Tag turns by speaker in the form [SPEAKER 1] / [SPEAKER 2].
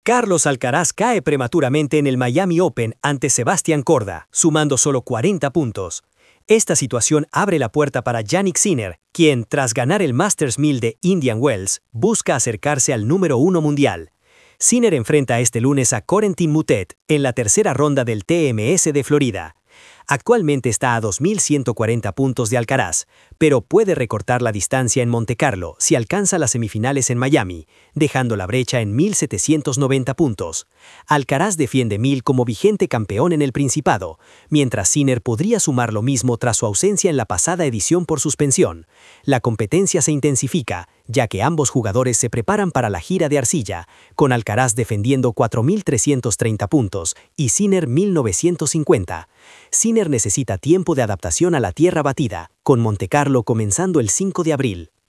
[SPEAKER 1] Carlos Alcaraz cae prematuramente en el Miami Open ante Sebastián Corda, sumando solo 40 puntos. Esta situación abre la puerta para Jannik Sinner, quien, tras ganar el Masters 1000 de Indian Wells, busca acercarse al número 1 mundial. Sinner enfrenta este lunes a Corentin Moutet en la tercera ronda del TMS de Florida. Actualmente está a 2.140 puntos de Alcaraz, pero puede recortar la distancia en Montecarlo si alcanza las semifinales en Miami, dejando la brecha en 1.790 puntos. Alcaraz defiende 1.000 como vigente campeón en el Principado, mientras Sinner podría sumar lo mismo tras su ausencia en la pasada edición por suspensión. La competencia se intensifica, ya que ambos jugadores se preparan para la gira de arcilla, con Alcaraz defendiendo 4.330 puntos y Sinner 1.950. Sinner necesita tiempo de adaptación a la tierra batida, con Montecarlo comenzando el 5 de abril.